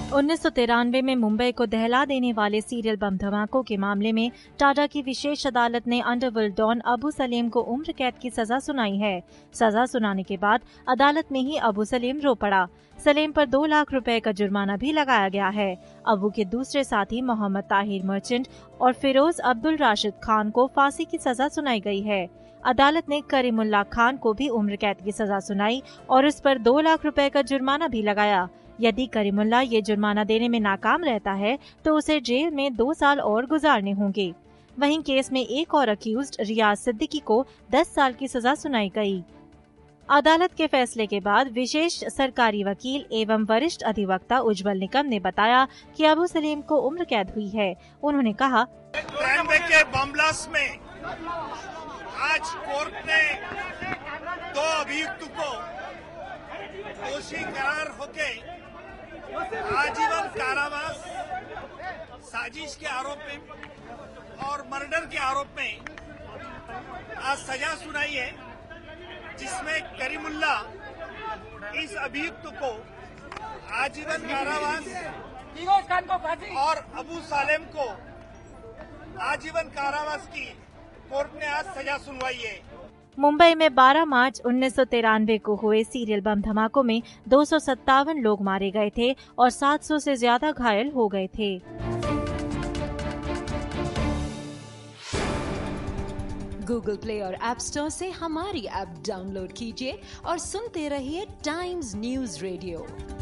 1993 में मुंबई को दहला देने वाले सीरियल बम धमाकों के मामले में टाटा की विशेष अदालत ने अंडरवर्ल्ड डॉन अबू सलेम को उम्र कैद की सजा सुनाई है। सजा सुनाने के बाद अदालत में ही अबू सलेम रो पड़ा। सलेम पर 2 लाख रुपए का जुर्माना भी लगाया गया है। अबू के दूसरे साथी मोहम्मद ताहिर मर्चेंट और फिरोज अब्दुल राशिद खान को फांसी की सजा सुनाई गई है। अदालत ने करीमुल्लाह खान को भी उम्र कैद की सजा सुनाई और उस पर 2 लाख रुपए का जुर्माना भी लगाया। यदि करीमुल्लाह ये जुर्माना देने में नाकाम रहता है तो उसे जेल में 2 साल और गुजारने होंगे। वहीं केस में एक और अक्यूज्ड रियाज सिद्दीकी को 10 साल की सजा सुनाई गई। अदालत के फैसले के बाद विशेष सरकारी वकील एवं वरिष्ठ अधिवक्ता उज्जवल निकम ने बताया कि अबू सलीम को उम्र कैद हुई है। उन्होंने कहा, के बम ब्लास्ट में आज कोर्ट ने 2 अभियुक्त को दोषी करार होके आजीवन कारावास, साजिश के आरोप में और मर्डर के आरोप में आज सजा सुनाई है, जिसमें करीमुल्लाह इस अभियुक्त को आजीवन कारावास और अबू सालेम को आजीवन कारावास की कोर्ट ने आज सजा सुनवाई है। मुंबई में 12 मार्च 1993 को हुए सीरियल बम धमाकों में 257 लोग मारे गए थे और 700 से ज्यादा घायल हो गए थे। गूगल प्ले और ऐप स्टोर से हमारी ऐप डाउनलोड कीजिए और सुनते रहिए टाइम्स न्यूज़ रेडियो।